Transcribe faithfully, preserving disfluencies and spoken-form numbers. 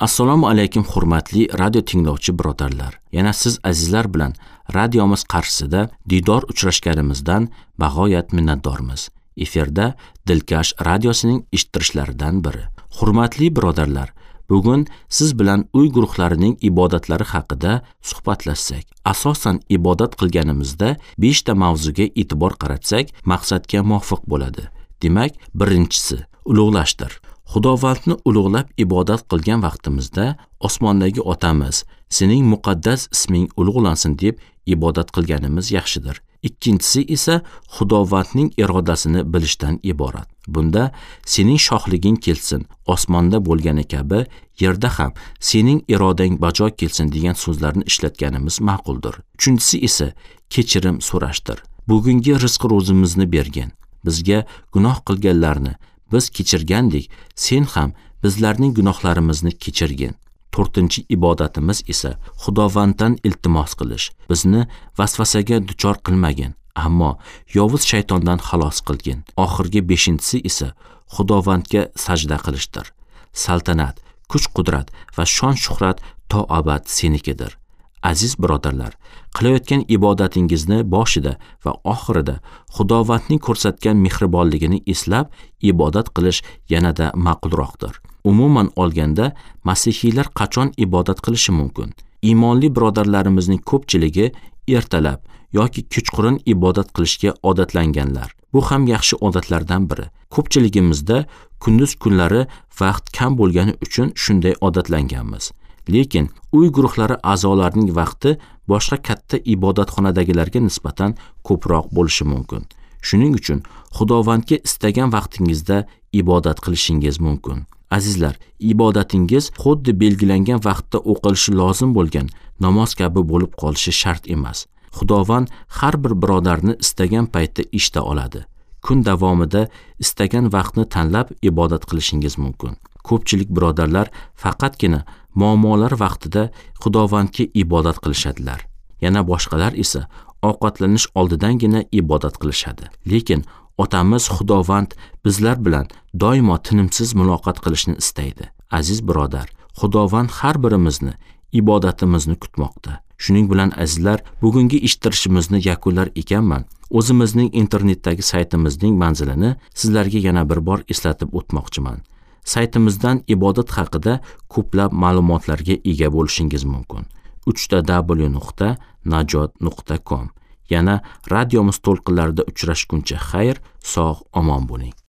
Assalomu alaykum hurmatli radio tinglovchi birodarlar. Yana siz azizlar bilan radiomiz qarshisida diydor uchrashganimizdan bag'oyat minnatdormiz. Efirda Dilkash radiosining eshittirishlaridan biri. Hurmatli birodarlar, bugun siz bilan uy guruhlarining ibodatlari haqida suhbatlashsak. Asosan ibodat qilganimizda besh ta mavzuga e'tibor qaratsak, maqsadga muvofiq bo'ladi. Demak, birinchisi ulug'lashdir. Xudovandni ulug'lab ibodat qilgan vaqtimizda osmondagi otamiz, sening muqaddas isming ulug'lansin deb ibodat qilganimiz yaxshidir. Ikkinchisi esa Xudovandning irodasini bilishdan iborat. Bunda sening shohliging kelsin, osmonda bo'lgani kabi yerda ham sening irodang bajo kelsin degan so'zlarni ishlatganimiz ma'quldir. Uchinchisi esa kechirim so'rashdir. Bugungi rizq ro'zimizni bergin. Bizga gunoh qilganlarni biz kechirgandek, sen ham bizlarning gunohlarimizni kechirgin. To'rtinchi ibodatimiz esa Xudovanddan iltimos qilish. Bizni vasvasaga duchor qilmagin, ammo yovuz shaytondan xalos qilgin. Oxirgi beshinchisi esa Xudovandga sajda qilishdir. Saltanat, kuch-qudrat va shon-shuhrat to abad senikidir. Aziz birodarlar, qilayotgan ibodatingizni boshida va oxirida Xudovandning ko'rsatgan mehribonligini eslab ibodat qilish yanada ma'qulroqdir. Umuman olganda, masihiylar qachon ibodat qilishi mumkin? Iymonli birodarlarimizning ko'pchiligi ertalab yoki kechqurun ibodat qilishga odatlanganlar. Bu ham yaxshi odatlardan biri. Ko'pchiligimizda kunduz kunlari vaqt kam bo'lgani uchun shunday odatlanganmiz. Lekin uy guruhlari a'zolarining vaqti boshqa katta ibodatxonadagilarga nisbatan ko'proq bo'lishi mumkin. Shuning uchun Xudovandga istagan vaqtingizda ibodat qilishingiz mumkin. Azizlar, ibodatingiz xuddi belgilangan vaqtda o'qilishi lozim bo'lgan namoz kabi bo'lib qolishi shart emas. Xudovand har bir birodarni istagan paytda eshita oladi. Kun davomida istagan vaqtni tanlab ibodat qilishingiz mumkin. Ko'pchilik birodarlar faqatgina muammolar vaqtida Xudovandga ibodat qilishadilar. Yana boshqalar esa ovqatlanish oldidangina ibodat qilishadi. Lekin otamiz Xudovand bizlar bilan doimo tinimsiz muloqot qilishni istaydi. Aziz birodar, Xudovand har birimizni ibodatimizni kutmoqda. Shuning bilan azizlar, bugungi eshittirishimizni yakunlar ekanman. O'zimizning internetdagi saytimizning manzilini sizlarga yana bir bor eslatib o'tmoqchiman. Saytimizdan ibodat haqida ko'plab ma'lumotlarga ega bo'lishingiz mumkin. uch ta w nuqta najot nuqta com. Yana radiomiz to'lqinlarida uchrashguncha xayr, sog' omon bo'ling.